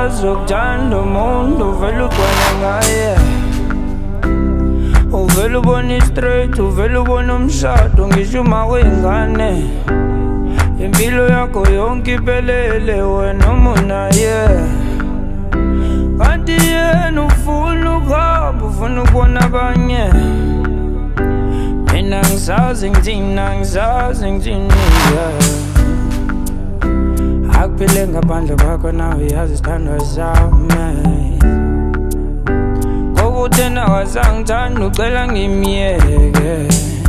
uyazi ukuthanda umuntu uvela ugcwele ngaye. Uvela ubona i-straight, uvela ubona umshado ngisho uma wengane. Impilo yakho yonke iphelele wena umunaye. Kanti yena ufuna ukuhamba, ufuna ukubona abanye. Mina ngisazi ngithini akuphile ngaphandle kwakho nawe uyazi isithandwa sami. Kokuthi nawazangithanda ucela ngimyeke.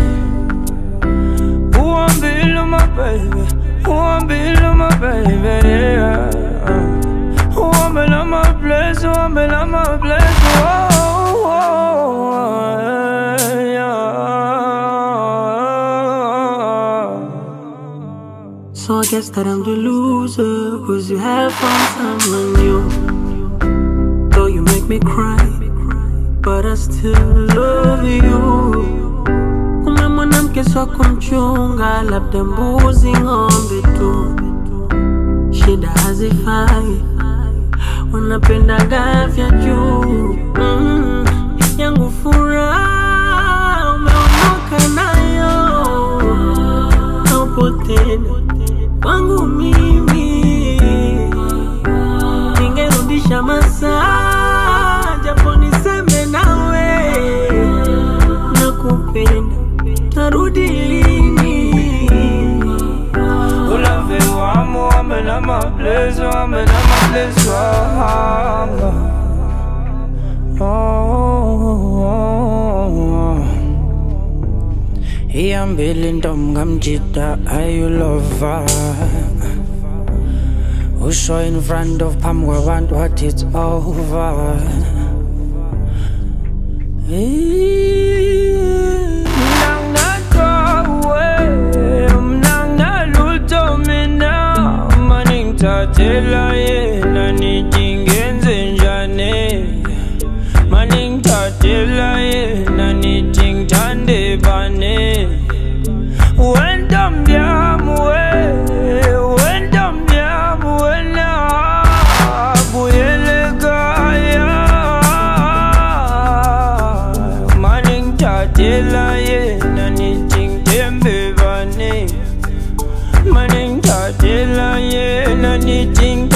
Uhambile my baby, uhambile my baby, yeah. Uhambile my place, uhambile my place, oh, yeah. So I guess that I'm the loser, 'cause you have found someone new. Though you make me cry, but I still love you. Kuna mwanamke swa kumchunga, labda mbuzi ng'ombe tu. Shida hazifai, wanapendaga vya juu. Yangu furaha umeondoka nayo, haupo tena kwangu mimi. Ningerudisha masaa, japo niseme nawe nakupenda, tarudi lini? Ulave wamo wamela mablezo, wamela mablezo wahamba. Ihambile intombi ngamjida ayulova. Usho in front of phambi kwabantu wathi it's over. Ngithathela yena nithi ngenze njani. Manje ngithathela yena nithi ngithande bani. Wentombi yami wentombi yami wena buyele ekhaya. Manje ngithathela yena nithi ngithembe bani. Manje ngithathela yena nithi